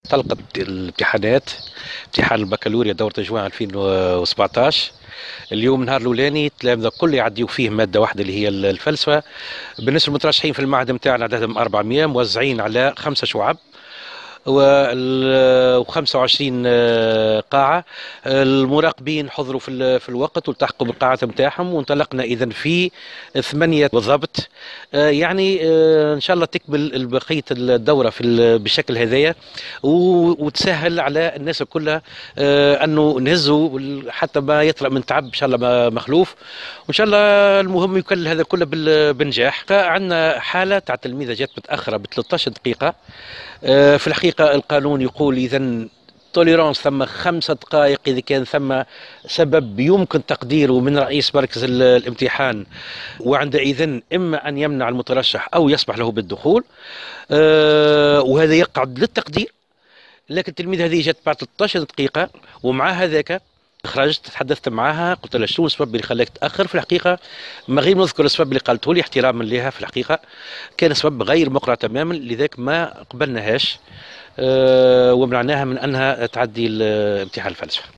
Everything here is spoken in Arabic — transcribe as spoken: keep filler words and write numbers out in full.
طلقت الامتحانات، امتحان البكالوريا دورة تجويع ألفين وسبعطاش. اليوم النهار الاولاني التلامذه الكل يعديوا فيه ماده واحده اللي هي الفلسفه. بالنسبه للمترشحين في المعهد نتاعنا عددهم أربعمائة موزعين على خمسه شعب و25 قاعة. المراقبين حضروا في في الوقت والتحقوا بالقاعات نتاعهم، وانطلقنا إذا في ثمانية بالضبط. يعني إن شاء الله تكمل بقية الدورة في بالشكل هذايا، وتسهل على الناس كلها أنه نهزوا حتى ما يطرأ من تعب إن شاء الله مخلوف، وإن شاء الله المهم يكل هذا كله بنجاح. عندنا حالة تاع تلميذة جات متأخرة ب ثلاثة عشر دقيقة. في الحقيقة القانون يقول إذا توليرانس ثم خمسة دقائق إذا كان ثم سبب يمكن تقديره من رئيس مركز الامتحان، وعندئذ إما أن يمنع المترشح أو يسمح له بالدخول، وهذا يقعد للتقدير. لكن التلميذ هذه جت بعد ثلاثة عشر دقيقة، ومع هذاك خرجت تحدثت معها قلت لها شنو السبب اللي خلاك تاخر. في الحقيقه ما غير نذكر السبب اللي قالته لي احتراما لها، في الحقيقه كان سبب غير مقنع تماما، لذلك ما قبلناهاش أه ومنعناها من انها تعدي امتحان الفلسفه.